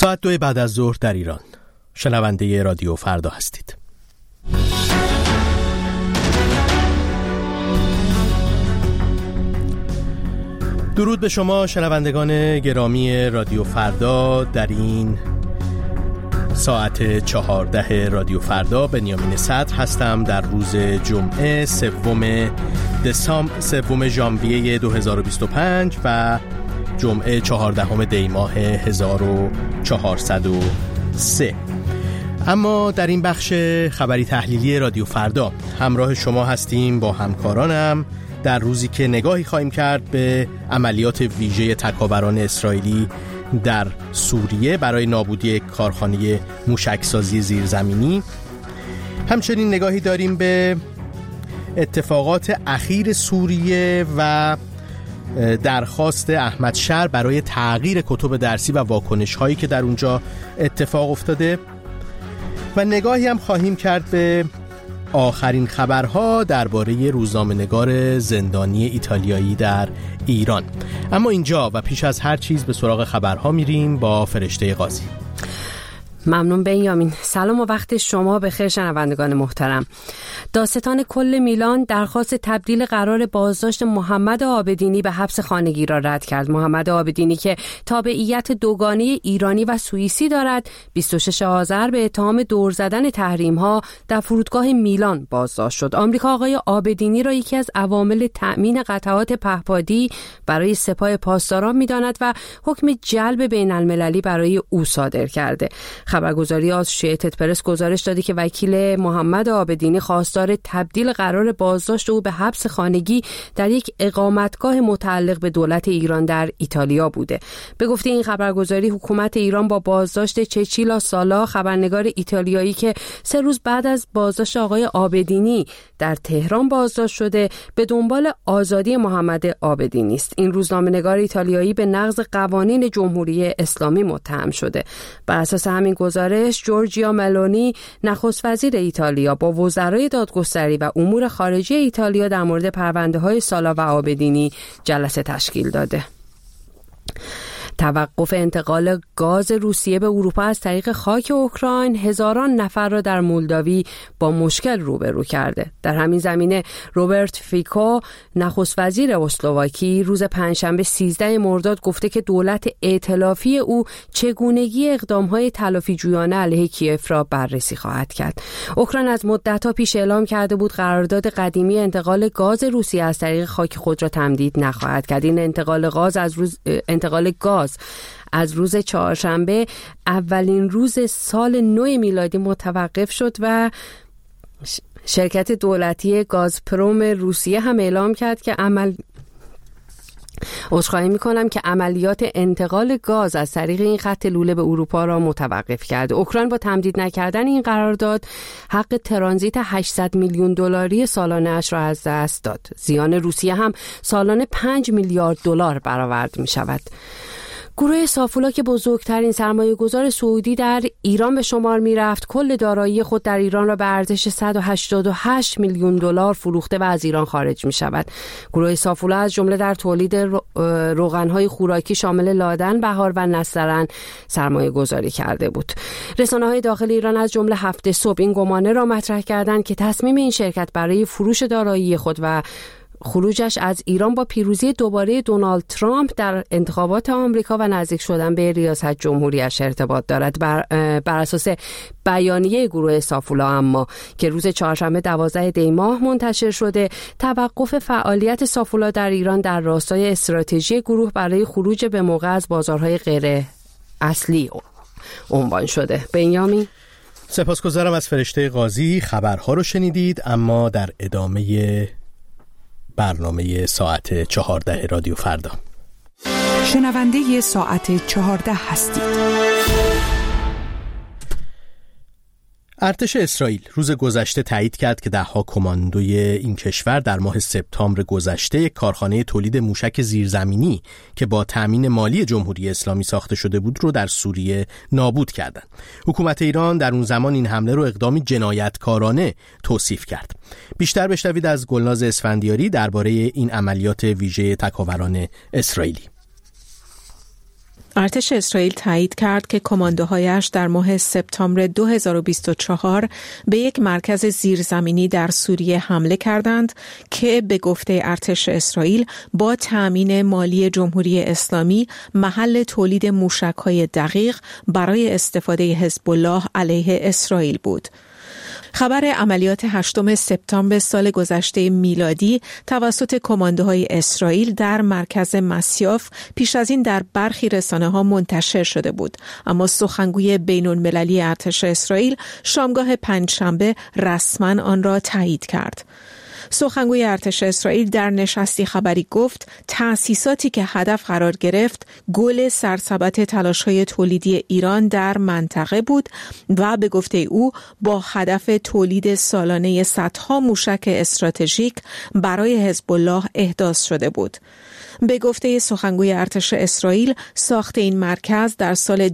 ساعت 2 بعد از ظهر در ایران. شنونده رادیو فردا هستید. درود به شما شنوندگان گرامی رادیو فردا. در این ساعت 14 رادیو فردا بنیامین صدر هستم. در روز جمعه 3 ژانویه 2025 و جمعه 14 دی ماه 1403. اما در این بخش خبری تحلیلی رادیو فردا همراه شما هستیم با همکارانم در روزی که نگاهی خواهیم کرد به عملیات ویژه تکاوران اسرائیلی در سوریه برای نابودی کارخانه موشکسازی زیرزمینی. همچنین نگاهی داریم به اتفاقات اخیر سوریه و درخواست احمد شر برای تغییر کتب درسی و واکنش هایی که در اونجا اتفاق افتاده و نگاهی هم خواهیم کرد به آخرین خبرها درباره روزنامه‌نگار زندانی ایتالیایی در ایران. اما اینجا و پیش از هر چیز به سراغ خبرها میریم با فرشته قاضی. ممنون بنیامین. سلام و وقت شما بخیر شنوندگان محترم. دادستان کل میلان درخواست تبدیل قرار بازداشت محمد عابدینی به حبس خانگی را رد کرد. محمد عابدینی که تابعیت دوگانه ایرانی و سوئیسی دارد 26 آذر به اتهام دور زدن تحریم‌ها در فرودگاه میلان بازداشت شد. آمریکا آقای عابدینی را یکی از عوامل تأمین قطعات پهپادی برای سپاه پاسداران می‌داند و حکم جلب بین‌المللی برای او صادر کرده. خبرگزاری آسوشییتد پرس گزارش داده که وکیل محمد عابدینی خواستار تبدیل قرار بازداشت او به حبس خانگی در یک اقامتگاه متعلق به دولت ایران در ایتالیا بوده. به گفته این خبرگزاری حکومت ایران با بازداشت چچیلا سالا خبرنگار ایتالیایی که 3 روز بعد از بازداشت آقای عابدینی در تهران بازداشت شده به دنبال آزادی محمد عابدینی است. این روزنامه‌نگار ایتالیایی به نقض قوانین جمهوری اسلامی متهم شده. بر اساس همین گزارش جورجیا ملونی نخست وزیر ایتالیا با وزرای دادگستری و امور خارجه ایتالیا در مورد پرونده‌های سالا و عابدینی جلسه تشکیل داده. توقف انتقال گاز روسیه به اروپا از طریق خاک اوکراین هزاران نفر را در مولداوی با مشکل روبرو کرده. در همین زمینه روبرت فیکو نخست وزیر اسلواکی روز پنجشنبه 13 مرداد گفته که دولت ائتلافی او چگونگی اقدام‌های تلافی‌جویانه علیه کیف را بررسی خواهد کرد. اوکراین از مدت‌ها پیش اعلام کرده بود قرارداد قدیمی انتقال گاز روسیه از طریق خاک خود را تمدید نخواهد کرد. این انتقال گاز از روز چهارشنبه اولین روز سال نو میلادی متوقف شد و شرکت دولتی گازپروم روسیه هم اعلام کرد که عذرخواهی می‌کنم که عملیات انتقال گاز از طریق این خط لوله به اروپا را متوقف کرد. اوکراین با تمدید نکردن این قرارداد حق ترانزیت 800 میلیون دلاری سالانه اش را از دست داد. زیان روسیه هم سالانه 5 میلیارد دلار برآورد می‌شود. گروه سافولا که بزرگترین سرمایه‌گذار سعودی در ایران به شمار می‌رفت، کل دارایی خود در ایران را به ارزش 188 میلیون دلار فروخته و از ایران خارج می‌شود. گروه سافولا از جمله در تولید روغن‌های خوراکی شامل لادن، بهار و نسترن سرمایه‌گذاری کرده بود. رسانه‌های داخل ایران از جمله هفته صبح این گمانه را مطرح کردند که تصمیم این شرکت برای فروش دارایی خود و خروجش از ایران با پیروزی دوباره دونالد ترامپ در انتخابات آمریکا و نزدیک شدن به ریاست جمهوریش ارتباط دارد. بر اساس بیانیه گروه سافولا اما که روز چهارشنبه 12 دی ماه منتشر شده، توقف فعالیت سافولا در ایران در راستای استراتژی گروه برای خروج به موقع از بازارهای غیر اصلی عنوان شده. بنیامین، سپاسگزارم از فرشته قاضی. خبرها رو شنیدید، اما در ادامه برنامه ساعت 14 رادیو فردا شنونده ساعت 14 هستید. ارتش اسرائیل روز گذشته تایید کرد که ده‌ها کماندوی این کشور در ماه سپتامبر گذشته کارخانه تولید موشک زیرزمینی که با تامین مالی جمهوری اسلامی ساخته شده بود رو در سوریه نابود کردند. حکومت ایران در اون زمان این حمله رو اقدامی جنایتکارانه توصیف کرد. بیشتر بشنوید از گلناز اسفندیاری درباره این عملیات ویژه تکاوران اسرائیلی. ارتش اسرائیل تایید کرد که کماندوهایش در ماه سپتامبر 2024 به یک مرکز زیرزمینی در سوریه حمله کردند که به گفته ارتش اسرائیل با تأمین مالی جمهوری اسلامی محل تولید موشک‌های دقیق برای استفاده حزب الله علیه اسرائیل بود. خبر عملیات 8 سپتامبر سال گذشته میلادی توسط کماندوهای اسرائیل در مرکز مسیاف پیش از این در برخی رسانه‌ها منتشر شده بود، اما سخنگوی بین‌المللی ارتش اسرائیل شامگاه پنجشنبه رسما آن را تایید کرد. سخنگوی ارتش اسرائیل در نشستی خبری گفت تأسیساتی که هدف قرار گرفت گل سرسبد تلاش‌های تولیدی ایران در منطقه بود و به گفته او با هدف تولید سالانه صدها موشک استراتژیک برای حزب الله احداث شده بود. به گفته سخنگوی ارتش اسرائیل ساخت این مرکز در سال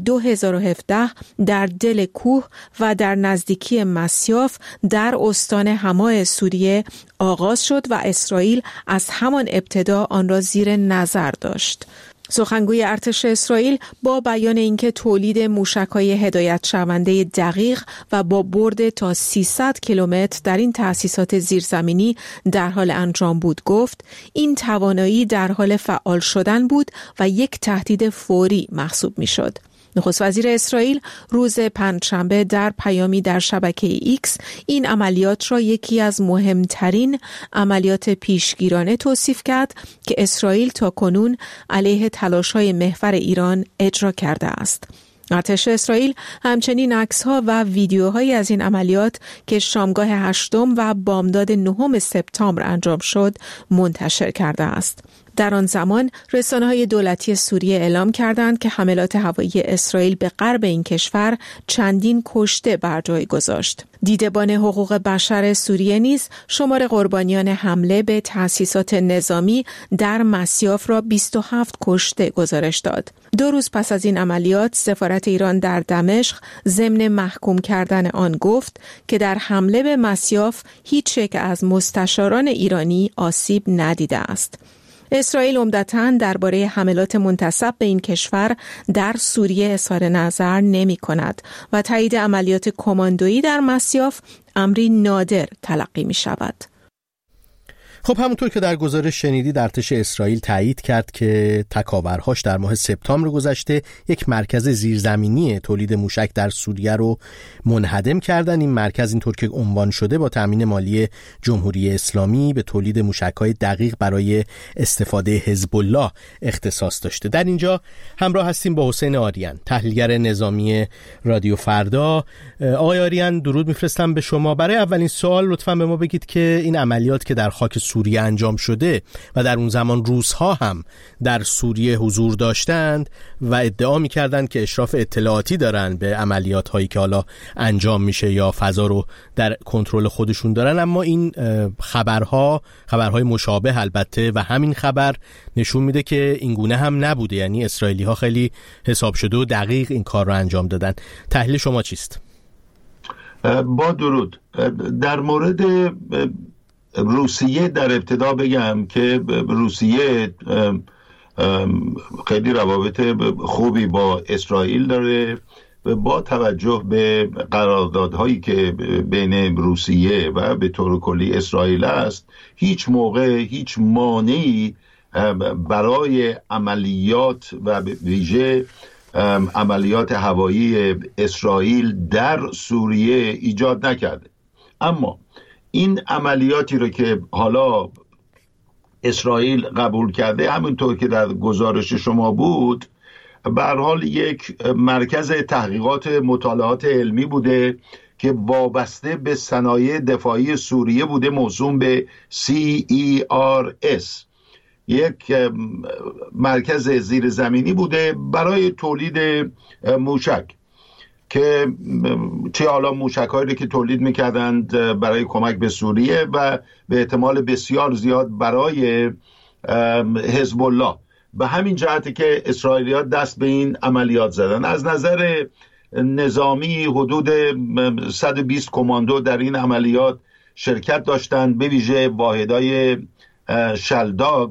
2017 در دل کوه و در نزدیکی مسیاف در استان حما سوریه آغاز شد و اسرائیل از همان ابتدا آن را زیر نظر داشت. سخنگوی ارتش اسرائیل با بیان اینکه تولید موشک‌های هدایت شونده دقیق و با برد تا 300 کیلومتر در این تأسیسات زیرزمینی در حال انجام بود گفت این توانایی در حال فعال شدن بود و یک تهدید فوری محسوب می‌شد. نخست وزیر اسرائیل روز پنجشنبه در پیامی در شبکه ایکس این عملیات را یکی از مهمترین عملیات پیشگیرانه توصیف کرد که اسرائیل تاکنون علیه تلاش‌های محور ایران اجرا کرده است. ارتش اسرائیل همچنین عکس‌ها و ویدیوهایی از این عملیات که شامگاه 8 و بامداد 9 سپتامبر انجام شد منتشر کرده است. در آن زمان رسانه‌های دولتی سوریه اعلام کردند که حملات هوایی اسرائیل به غرب این کشور چندین کشته بر جای گذاشت. دیدبان حقوق بشر سوریه نیز شمار قربانیان حمله به تأسیسات نظامی در مسیاف را 27 کشته گزارش داد. 2 روز پس از این عملیات سفارت ایران در دمشق ضمن محکوم کردن آن گفت که در حمله به مسیاف هیچ یک از مستشاران ایرانی آسیب ندیده است. اسرائیل عمدتاً درباره حملات منتسب به این کشور در سوریه اظهار نظر نمی کند و تایید عملیات کماندویی در مسیاف امری نادر تلقی می شود. خب همونطور که در گزارش شنیدید ارتش اسرائیل تایید کرد که تکاورهاش در ماه سپتامبر گذشته یک مرکز زیرزمینی تولید موشک در سوریه رو منهدم کردن. این مرکز اینطور که عنوان شده با تامین مالی جمهوری اسلامی به تولید موشک‌های دقیق برای استفاده حزب الله اختصاص داشته. در اینجا همراه هستیم با حسین آریان، تحلیلگر نظامی رادیو فردا. آقای آریان درود میفرستم به شما. برای اولین سوال لطفاً به ما بگید که این عملیات که در خاک سوریه انجام شده و در اون زمان روس‌ها هم در سوریه حضور داشتند و ادعا می‌کردند که اشراف اطلاعاتی دارند به عملیات‌هایی که حالا انجام میشه یا فضا رو در کنترل خودشون دارن، اما این خبرهای مشابه البته و همین خبر نشون میده که این گونه هم نبوده، یعنی اسرائیلی‌ها خیلی حساب شده و دقیق این کار رو انجام دادن. تحلیل شما چیست؟ با درود. در مورد روسیه در ابتدا بگم که روسیه خیلی روابط خوبی با اسرائیل داره و با توجه به قراردادهایی که بین روسیه و به طور کلی اسرائیل است هیچ موقع هیچ مانعی برای عملیات و به ویژه عملیات هوایی اسرائیل در سوریه ایجاد نکرده. اما این عملیاتی رو که حالا اسرائیل قبول کرده، همونطور که در گزارش شما بود، به هر حال یک مرکز تحقیقات مطالعات علمی بوده که وابسته به صنایع دفاعی سوریه بوده، موسوم به CERS، یک مرکز زیرزمینی بوده برای تولید موشک که چه حالا موشک‌هایی که تولید می‌کردند برای کمک به سوریه و به احتمال بسیار زیاد برای حزب الله. به همین جهتی که اسرائیلی‌ها دست به این عملیات زدن. از نظر نظامی حدود 120 کماندو در این عملیات شرکت داشتند، به ویژه واحدهای شلداگ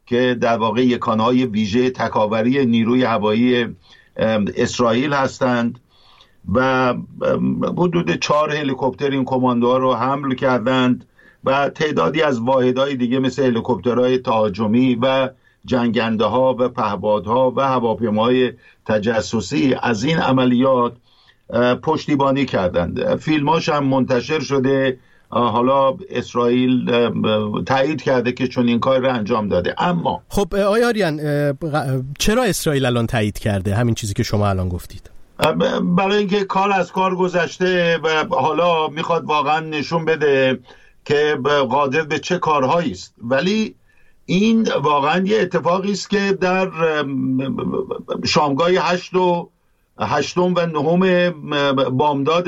که در واقع یکانهای ویژه تکاوری نیروی هوایی اسرائیل هستند و حدود 4 هلیکوپتر این کماندوها رو حمل کردند و تعدادی از واحدهای دیگه مثل هلیکوپترهای تهاجمی و جنگنده ها و پهپادها و هواپیماهای تجسسی از این عملیات پشتیبانی کردند. فیلماش هم منتشر شده. حالا اسرائیل تایید کرده که چون این کار رو انجام داده. اما خب آقای آریان، چرا اسرائیل الان تایید کرده همین چیزی که شما الان گفتید؟ برای اینکه کار از کار گذشته و حالا میخواد واقعا نشون بده که قادر به چه کارهایی است. ولی این واقعا یه اتفاقی است که در شامگاه 8 و 9 بامداد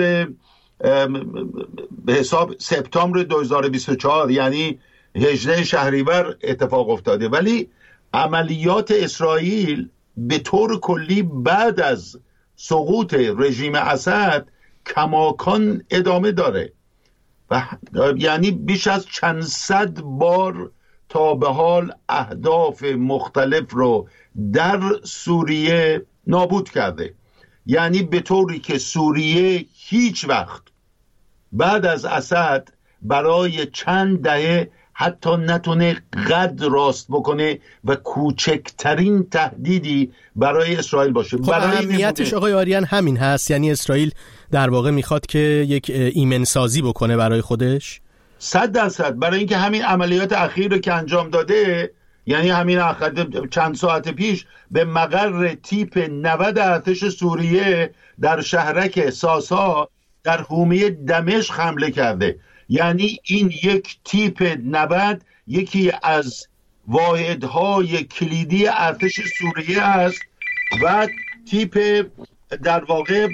به حساب سپتامبر 2024 یعنی 18 شهریور اتفاق افتاده. ولی عملیات اسرائیل به طور کلی بعد از سقوط رژیم اسد کماکان ادامه داره و یعنی بیش از چند صد بار تا به حال اهداف مختلف رو در سوریه نابود کرده. یعنی به طوری که سوریه هیچ وقت بعد از اسد برای چند دهه حتی نتونه قد راست بکنه و کوچکترین تهدیدی برای اسرائیل باشه. خب اهمیتش آقای آریان همین هست، یعنی اسرائیل در واقع میخواد که یک ایمن سازی بکنه برای خودش 100%. برای اینکه همین عملیات اخیر رو که انجام داده، یعنی همین چند ساعت پیش به مقر تیپ 90 ارتش سوریه در شهرک ساسا در حومه دمشق حمله کرده. یعنی این یک تیپ 90 یکی از واحدهای کلیدی ارتش سوریه است و تیپ در واقع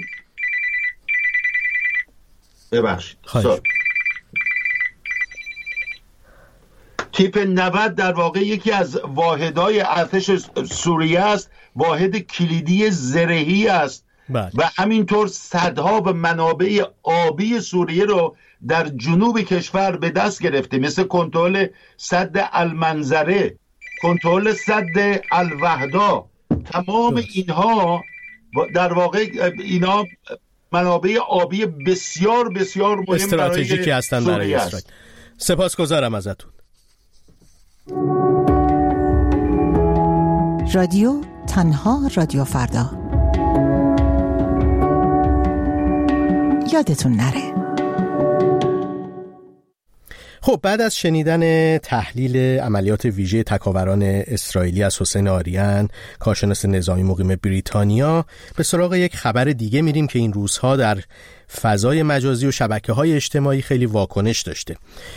تیپ 90 در واقع یکی از واحدهای ارتش سوریه است، واحد کلیدی زرهی است و همینطور صدها و منابع آبی سوریه رو در جنوب کشور به دست گرفته، مثل کنترل سد المنظره، کنترل سد الوحدا. تمام اینها در واقع اینا منابع آبی بسیار بسیار مهم استراتژیکی هستند برای اسرائیل. سپاسگزارم ازتون. رادیو تنها رادیو فردا. یادتون نره. خب بعد از شنیدن تحلیل عملیات ویژه تکاوران اسرائیلی از حسین آریان، کارشناس نظامی مقیم بریتانیا، به سراغ یک خبر دیگه میریم که این روزها در فضای مجازی و شبکه‌های اجتماعی خیلی واکنش داشته.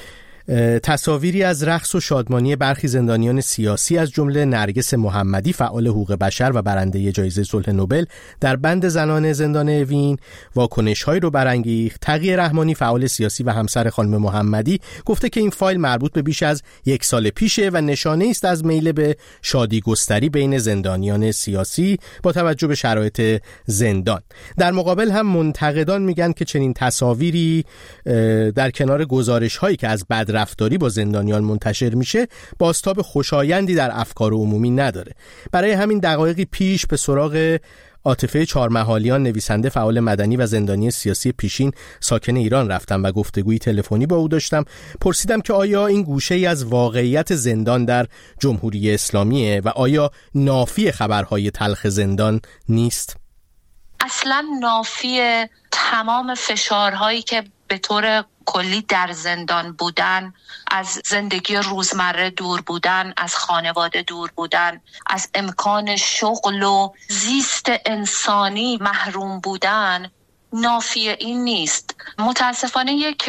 تصاویری از رقص و شادمانی برخی زندانیان سیاسی از جمله نرگس محمدی، فعال حقوق بشر و برنده جایزه صلح نوبل، در بند زنان زندان اوین واکنش‌هایی رو برانگیخت. تقی رحمانی، فعال سیاسی و همسر خانم محمدی، گفته که این فایل مربوط به بیش از 1 سال پیشه و نشانه است از میل به شادی گستری بین زندانیان سیاسی با توجه به شرایط زندان. در مقابل هم منتقدان میگن که چنین تصاویری در کنار گزارش‌هایی که از رفتاری با زندانیان منتشر میشه بازتاب خوشایندی در افکار عمومی نداره. برای همین دقایقی پیش به سراغ عاطفه چهارمحالیان، نویسنده، فعال مدنی و زندانی سیاسی پیشین ساکن ایران رفتم و گفتگوی تلفنی با او داشتم. پرسیدم که آیا این گوشه‌ای از واقعیت زندان در جمهوری اسلامیه و آیا نافی خبرهای تلخ زندان نیست؟ اصلا نافی تمام فشارهایی که به طور کلی در زندان بودن، از زندگی روزمره دور بودن، از خانواده دور بودن، از امکان شغل و زیست انسانی محروم بودن، نافی این نیست. متاسفانه یک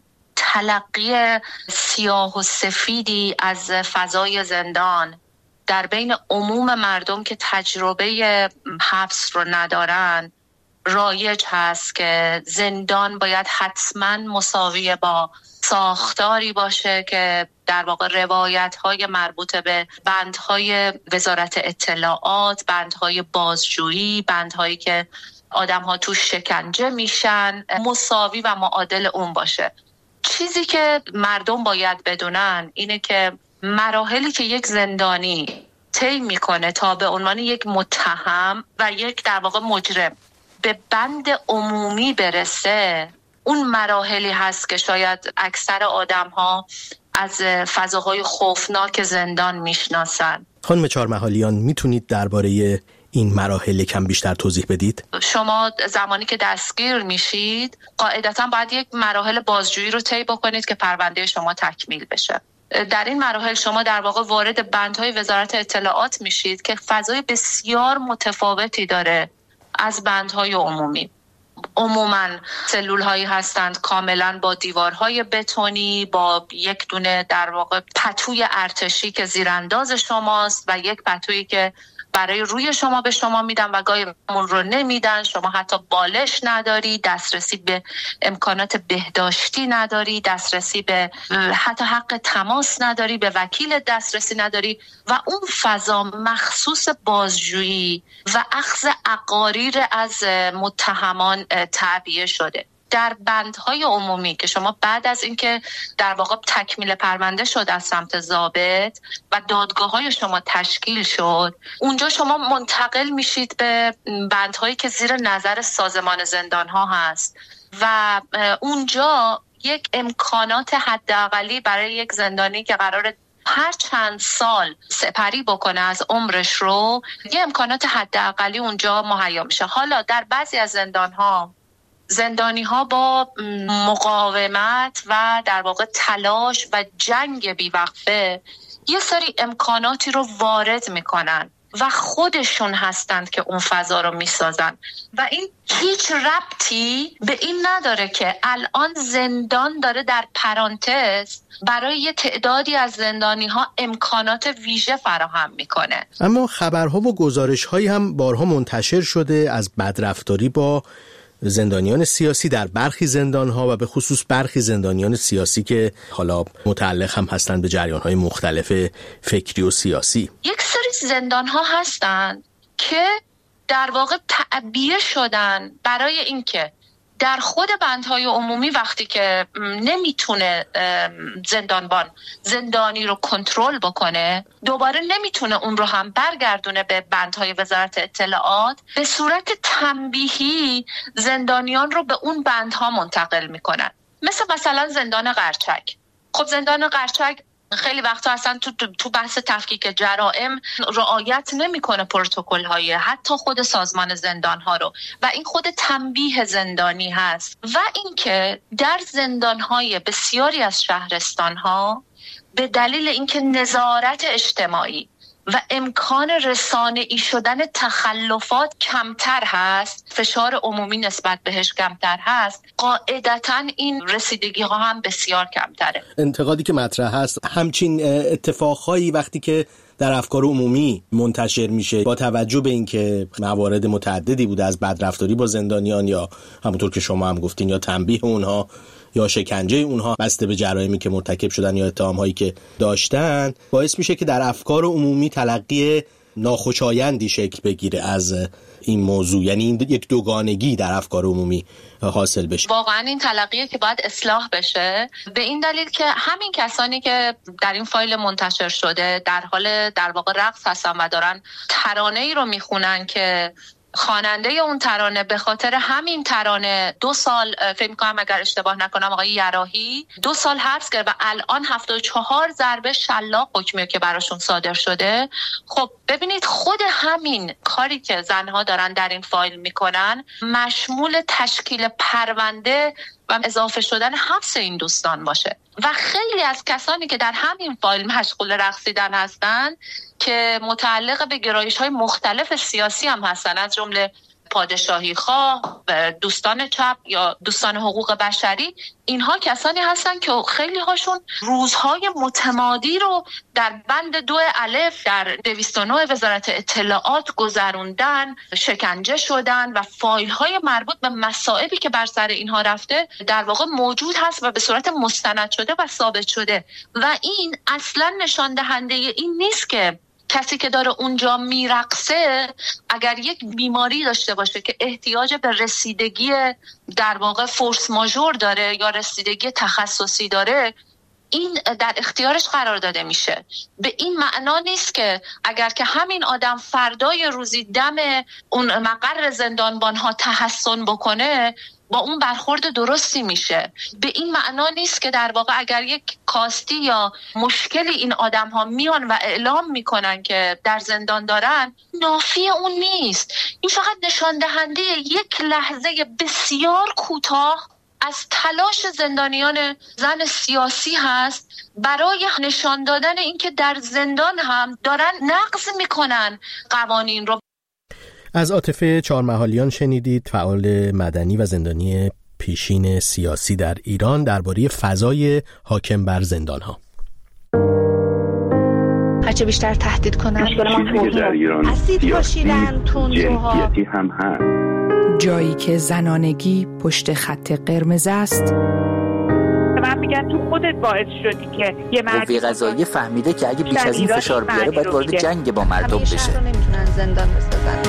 تلقی سیاه و سفیدی از فضای زندان در بین عموم مردم که تجربه حبس رو ندارن رایج هست که زندان باید حتما مساوی با ساختاری باشه که در واقع روایت‌های مربوط به بندهای وزارت اطلاعات، بندهای بازجویی، بندهایی که آدم‌ها توش شکنجه میشن، مساوی و معادل اون باشه. چیزی که مردم باید بدونن اینه که مراحلی که یک زندانی طی میکنه تا به عنوان یک متهم و یک در واقع مجرم به بند عمومی برسه، اون مراحلی هست که شاید اکثر آدم‌ها از فضاهای خوفناک زندان میشناسن. خانم چهارمحالیان، میتونید درباره این مراحل کم بیشتر توضیح بدید؟ شما زمانی که دستگیر میشید قاعدتاً باید یک مراحل بازجویی رو طی بکنید که پرونده شما تکمیل بشه. در این مراحل شما در واقع وارد بندهای وزارت اطلاعات میشید که فضای بسیار متفاوتی داره از بندهای عمومی. عموماً سلول هایی هستند کاملا با دیوارهای بتونی، با یک دونه در واقع پتوی ارتشی که زیرانداز شماست و یک پتویی که برای روی شما به شما میدن و گاهی اون رو نمیدن. شما حتی بالش نداری، دسترسی به امکانات بهداشتی نداری، دسترسی به حتی حق تماس نداری، به وکیل دسترسی نداری و اون فضا مخصوص بازجویی و اخذ اقاریر از متهمان تعبیه شده. در بندهای عمومی که شما بعد از اینکه در واقع تکمیل پرونده شد از سمت ضابط و دادگاه‌های شما تشکیل شد، اونجا شما منتقل میشید به بندهایی که زیر نظر سازمان زندان‌ها هست و اونجا یک امکانات حداقلی برای یک زندانی که قراره هر چند سال سپری بکنه از عمرش رو، یه امکانات حداقلی اونجا مهیا میشه. حالا در بعضی از زندانی ها با مقاومت و در واقع تلاش و جنگ بیوقفه یه سری امکاناتی رو وارد میکنن و خودشون هستند که اون فضا رو میسازن و این هیچ ربطی به این نداره که الان زندان داره در پرانتز برای یه تعدادی از زندانی ها امکانات ویژه فراهم میکنه. اما خبرها و گزارش‌هایی هم بارها منتشر شده از بدرفتاری با زندانیان سیاسی در برخی زندان‌ها و به خصوص برخی زندانیان سیاسی که حالا متعلق هم هستند به جریان‌های مختلف فکری و سیاسی. یک سری زندان‌ها هستند که در واقع تعبیه شدن برای اینکه در خود بندهای عمومی وقتی که نمیتونه زندانبان زندانی رو کنترل بکنه، دوباره نمیتونه اون رو هم برگردونه به بندهای وزارت اطلاعات، به صورت تنبیهی زندانیان رو به اون بندها منتقل میکنن. مثلا زندان قرچک. خب زندان قرچک خیلی وقتا اصلا تو بحث تفکیک جرائم رعایت نمیکنه پروتکل‌های حتی خود سازمان زندان‌ها رو و این خود تنبیه زندانی هست. و اینکه در زندان‌های بسیاری از شهرستان‌ها به دلیل اینکه نظارت اجتماعی و امکان رسانه‌ای شدن تخلفات کمتر هست، فشار عمومی نسبت بهش کمتر هست، قاعدتاً این رسیدگی ها هم بسیار کمتره. انتقادی که مطرح هست همچین اتفاقهایی وقتی که در افکار عمومی منتشر میشه با توجه به اینکه موارد متعددی بوده از بدرفتاری با زندانیان یا همونطور که شما هم گفتین یا تنبیه اونها یا شکنجه اونها بسته به جرائمی که مرتکب شدن یا اتهام‌هایی که داشتن، باعث میشه که در افکار عمومی تلقی ناخوشایندی شکل بگیره از این موضوع، یعنی این یک دوگانگی در افکار عمومی حاصل بشه. واقعا این تلقیه که باید اصلاح بشه، به این دلیل که همین کسانی که در این فایل منتشر شده در حال در واقع رقص هستن و دارن ترانه‌ای رو میخونن که خواننده اون ترانه به خاطر همین ترانه 2 سال، فکر می‌کنم اگر اشتباه نکنم آقای یراحی 2 سال حبس گرفت و الان 74 ضربه شلاق حکمی که براشون صادر شده. خب ببینید خود همین کاری که زنها دارن در این فایل میکنن مشمول تشکیل پرونده و اضافه شدن حبس این دوستان باشه و خیلی از کسانی که در همین فایل مشغول رقصیدن هستن که متعلق به گرایش‌های مختلف سیاسی هم هستن، از جمله پادشاهی خواه، دوستان چپ یا دوستان حقوق بشری، اینها کسانی هستن که خیلی هاشون روزهای متمادی رو در بند 2 الف در 209 وزارت اطلاعات گذروندن، شکنجه شدن و فایل های مربوط به مصائبی که بر سر اینها رفته در واقع موجود هست و به صورت مستند شده و ثابت شده و این اصلا نشان دهنده این نیست که کسی که داره اونجا میرقصه اگر یک بیماری داشته باشه که احتیاج به رسیدگی در واقع فورس ماژور داره یا رسیدگی تخصصی داره، این در اختیارش قرار داده میشه. به این معنا نیست که اگر که همین آدم فردای روزی دم اون مقر زندانبان ها تحصن بکنه با اون برخورد درستی میشه. به این معنا نیست که در واقع اگر یک کاستی یا مشکلی این آدم ها میان و اعلام میکنن که در زندان دارن، نافی اون نیست. این فقط نشان دهنده یک لحظه بسیار کوتاه از تلاش زندانیان زن سیاسی هست برای نشان دادن اینکه در زندان هم دارن نقض میکنن قوانین رو. از عاطفه چهارمحالیان شنیدید، فعال مدنی و زندانی پیشین سیاسی در ایران، درباره فضای حاکم بر زندان‌ها. هرچه بیشتر تهدید کنن، اسید پاشیدن، تندروها هم هست. جایی که زنانگی پشت خط قرمز است. من میگم تو خودت باعث شدی که یه قوه قضاییه فهمیده که اگه بیش از این فشار بیاره باید وارد جنگ با مردم بشه. همیشه رو نمیتونن زندان بسازن.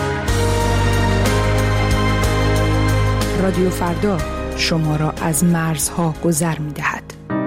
رادیو فردا شما را از مرزها گذر می‌دهد.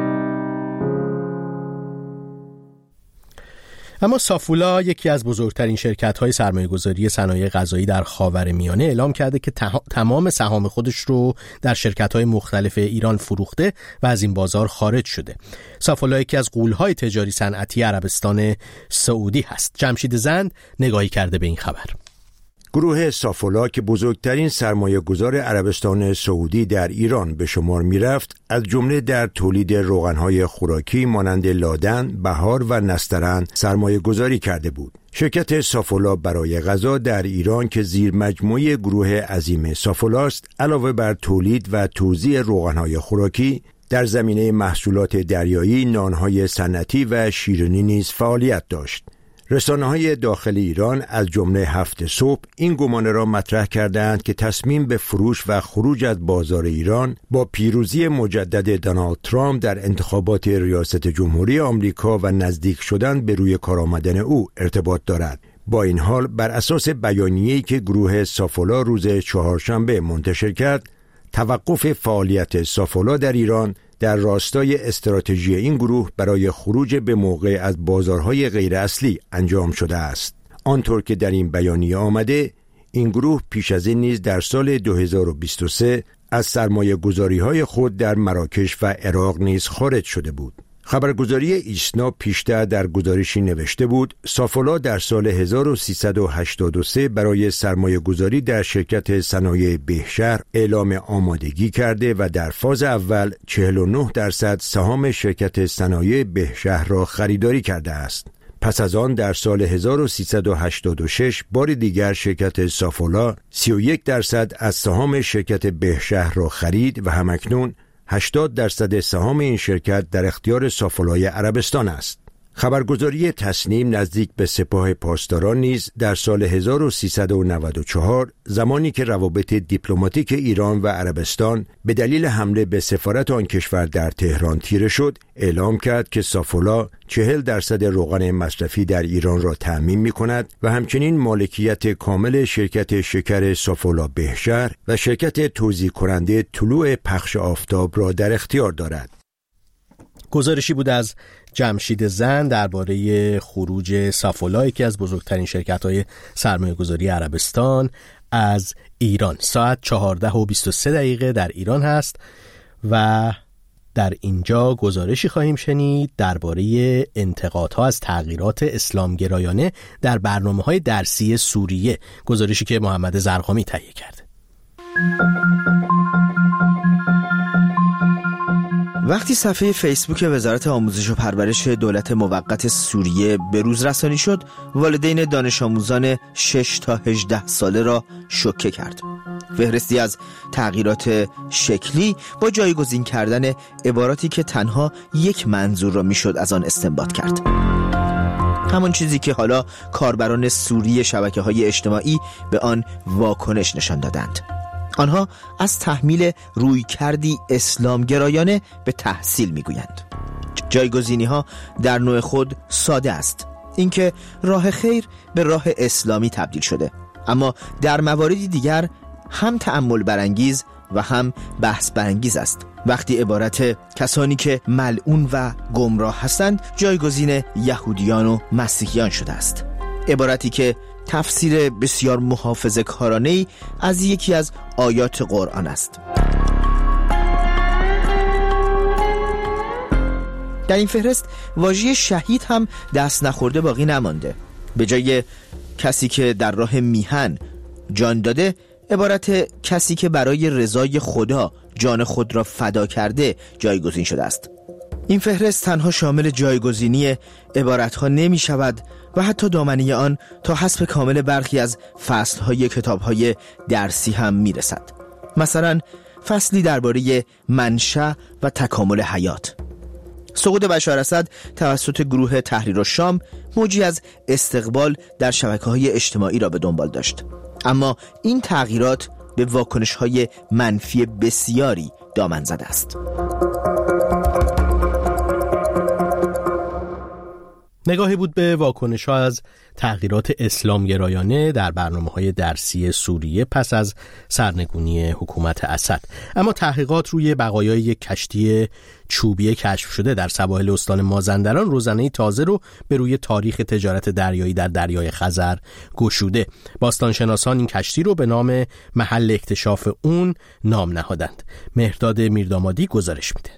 اما سافولا، یکی از بزرگترین شرکت‌های سرمایه‌گذاری صنایع غذایی در خاورمیانه، اعلام کرده که تمام سهام خودش رو در شرکت‌های مختلف ایران فروخته و از این بازار خارج شده. سافولا یکی از غول‌های تجاری صنعتی عربستان سعودی هست. جمشید زند نگاهی کرده به این خبر. گروه سافولا که بزرگترین سرمایه‌گذار عربستان سعودی در ایران به شمار می‌رفت، از جمله در تولید روغن‌های خوراکی مانند لادن، بهار و نسترن سرمایه‌گذاری کرده بود. شرکت سافولا برای غذا در ایران که زیر مجموعه گروه عظیم سافولا است، علاوه بر تولید و توزیع روغن‌های خوراکی، در زمینه محصولات دریایی، نان‌های صنعتی و شیرینی نیز فعالیت داشت. رسانه‌های داخل ایران از جمله هفت صبح این گمان را مطرح کردند که تصمیم به فروش و خروج از بازار ایران با پیروزی مجدد دونالد ترامپ در انتخابات ریاست جمهوری آمریکا و نزدیک شدن به روی کار آمدن او ارتباط دارد. با این حال بر اساس بیانیه‌ای که گروه سافولا روز چهارشنبه منتشر کرد، توقف فعالیت سافولا در ایران در راستای استراتژی این گروه برای خروج به موقع از بازارهای غیر اصلی انجام شده است. آنطور که در این بیانیه آمده، این گروه پیش از این نیز در سال 2023 از سرمایه‌گذاری‌های خود در مراکش و عراق نیز خارج شده بود. خبرگزاری ایسنا پیشتر در گزارشی نوشته بود سافولا در سال 1383 برای سرمایه‌گذاری در شرکت صنایع بهشهر اعلام آمادگی کرده و در فاز اول 49% سهام شرکت صنایع بهشهر را خریداری کرده است. پس از آن در سال 1386 بار دیگر شرکت سافولا 31% از سهام شرکت بهشهر را خرید و همکنون 80% سهام این شرکت در اختیار سافولای عربستان است. خبرگزاری تصنیم نزدیک به سپاه پاسداران نیز در سال 1394 زمانی که روابط دیپلماتیک ایران و عربستان به دلیل حمله به سفارت آن کشور در تهران تیره شد، اعلام کرد که سافولا 40% روغن مصرفی در ایران را تأمین می‌کند و همچنین مالکیت کامل شرکت شکر سافولا بهشهر و شرکت توزیع کننده طلوع پخش آفتاب را در اختیار دارد. گزارشی بود از جمشید زند درباره خروج سافولا، یکی از بزرگترین شرکت‌های سرمایه‌گذاری عربستان، از ایران. ساعت 14:23 در ایران هست و در اینجا گزارشی خواهیم شنید درباره انتقادها از تغییرات اسلامگرایانه در برنامه‌های درسی سوریه، گزارشی که محمد زرقامی تهیه کرده. وقتی صفحه فیسبوک وزارت آموزش و پرورش دولت موقت سوریه به روز رسانی شد، والدین دانش آموزان 6 تا 18 ساله را شوکه کرد. فهرستی از تغییرات شکلی با جایگزین کردن عباراتی که تنها یک منظور را میشد از آن استنباط کرد. همون چیزی که حالا کاربران سوری شبکه‌های اجتماعی به آن واکنش نشان دادند. آنها از تحمیل رویکردی اسلامگرایانه به تحصیل میگویند. جایگزینی ها در نوع خود ساده است، اینکه راه خیر به راه اسلامی تبدیل شده، اما در مواردی دیگر هم تأمل برانگیز و هم بحث برانگیز است. وقتی عبارت کسانی که ملعون و گمراه هستند جایگزین یهودیان و مسیحیان شده است. عبارتی که تفسیر بسیار محافظه‌کارانه‌ای از یکی از آیات قرآن است. در این فهرست واژه شهید هم دست نخورده باقی نمانده. به جای کسی که در راه میهن جان داده، عبارت کسی که برای رضای خدا جان خود را فدا کرده جایگزین شده است. این فهرست تنها شامل جایگزینی عبارتها نمی شود و حتی دامنه آن تا حذف کامل برخی از فصلهای کتابهای درسی هم می رسد. مثلا فصلی درباره منشأ و تکامل حیات. سقوط بشار اسد توسط گروه تحریر الشام موجی از استقبال در شبکه‌های اجتماعی را به دنبال داشت، اما این تغییرات به واکنش‌های منفی بسیاری دامن زده است. نگاهی بود به واکنش‌ها از تغییرات اسلامگرایانه در برنامه‌های درسی سوریه پس از سرنگونی حکومت اسد. اما تحقیقات روی بقایای یک کشتی چوبی کشف شده در سواحل استان مازندران روزنه تازه رو به روی تاریخ تجارت دریایی در دریای خزر گشوده. باستانشناسان این کشتی رو به نام محل اکتشاف اون نام نهادند. مهرداد میردامادی گزارش میده.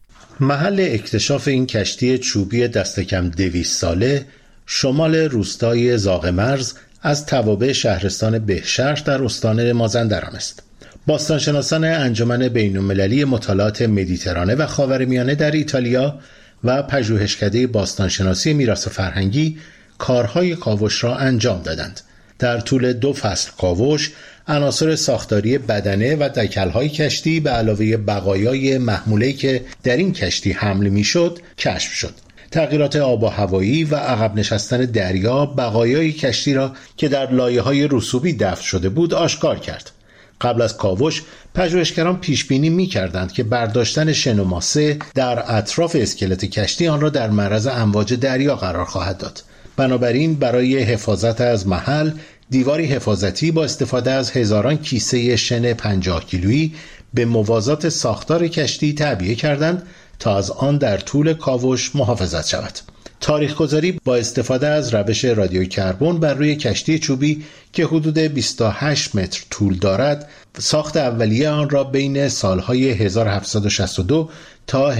محل اکتشاف این کشتی چوبی دست کم 200 ساله شمال روستای زاغمرز از توابع شهرستان بهشهر در استان مازندران است. باستانشناسان انجمن بین‌المللی مطالعات مدیترانه و خاورمیانه در ایتالیا و پژوهشکده باستانشناسی میراث فرهنگی کارهای کاوش را انجام دادند. در طول 2 فصل کاوش عناصر ساختاری بدنه و دکل‌های کشتی به علاوه بقایای محموله‌ای که در این کشتی حمل می‌شد کشف شد. تغییرات آب و هوایی و عقب نشستن دریا بقایای کشتی را که در لایه‌های رسوبی دفن شده بود آشکار کرد. قبل از کاوش پژوهشگران پیشبینی می‌کردند که برداشتن شن و ماسه در اطراف اسکلت کشتی آن را در معرض امواج دریا قرار خواهد داد. بنابراین برای حفاظت از محل دیواری حفاظتی با استفاده از هزاران کیسه شن 50 کیلویی به موازات ساختار کشتی تعبیه کردند تا از آن در طول کاوش محافظت شود. تاریخ‌گذاری با استفاده از روش رادیوی کربن بر روی کشتی چوبی که حدود 28 متر طول دارد، ساخت اولیه آن را بین سالهای 1762 تا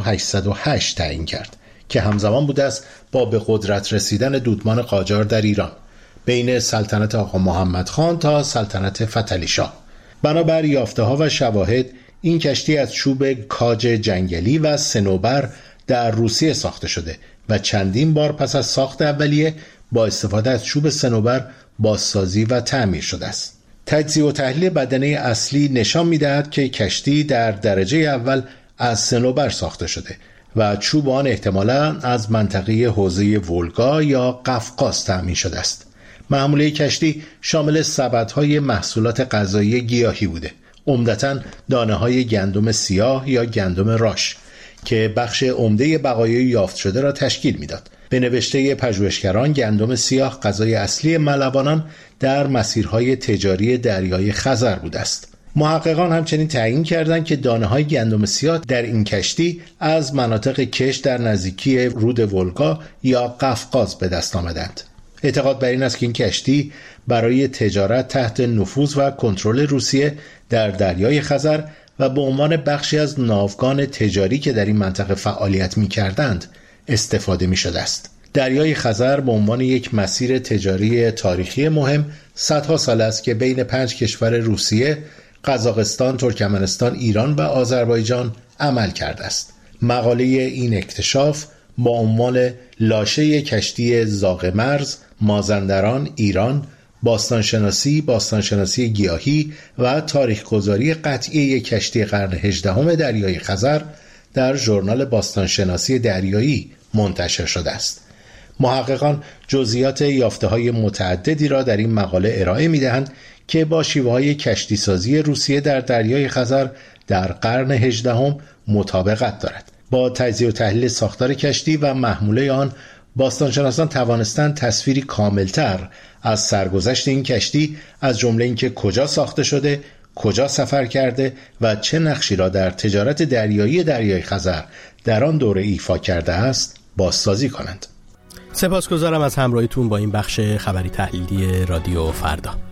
1808 تعیین کرد که همزمان بوده است با به قدرت رسیدن دودمان قاجار در ایران بین سلطنت آقا محمد خان تا سلطنت فتحعلی شاه. بنابر یافته‌ها و شواهد این کشتی از چوب کاج جنگلی و صنوبر در روسیه ساخته شده و چندین بار پس از ساخت اولیه با استفاده از چوب صنوبر بازسازی و تعمیر شده است. تجزیه و تحلیل بدنه اصلی نشان می‌دهد که کشتی در درجه اول از صنوبر ساخته شده و چوب آن احتمالاً از منطقه حوزه ولگا یا قفقاز تأمین شده است. محموله کشتی شامل سبدهای محصولات غذایی گیاهی بوده، عمدتاً دانه‌های گندم سیاه یا گندم راش که بخش عمده بقایای یافت شده را تشکیل میداد. به نوشته پژوهشگران گندم سیاه غذای اصلی ملوانان در مسیرهای تجاری دریای خزر بوده است. محققان همچنین تعیین کردند که دانه‌های گندم سیاه در این کشتی از مناطق کش در نزدیکی رود ولگا یا قفقاز به دست آمدند. اعتقاد بر این است که این کشتی برای تجارت تحت نفوذ و کنترل روسیه در دریای خزر و به عنوان بخشی از ناوگان تجاری که در این منطقه فعالیت می‌کردند استفاده می‌شده است. دریای خزر به عنوان یک مسیر تجاری تاریخی مهم صدها سال است که بین 5 کشور روسیه، قزاقستان، ترکمنستان، ایران و آذربایجان عمل کرده است. مقاله این اکتشاف با عنوان لاشه کشتی زاغمرز، مازندران، ایران، باستانشناسی گیاهی و تاریخ‌گذاری قطعی کشتی قرن 18 دریای خزر در ژورنال باستانشناسی دریایی منتشر شده است. محققان جزئیات یافته‌های متعددی را در این مقاله ارائه می‌دهند که با شیوه‌های کشتیسازی روسیه در دریای خزر در قرن 18 مطابقت دارد. با تجزیه و تحلیل ساختار کشتی و محموله آن، باستانشناسان توانستند تصویری کاملتر از سرگذشت این کشتی از جمله اینکه کجا ساخته شده، کجا سفر کرده و چه نقشی را در تجارت دریای خزر در آن دوره ایفا کرده است بازسازی کنند. سپاسگزارم از همراهیتون با این بخش خبری تحلیلی رادیو فردا.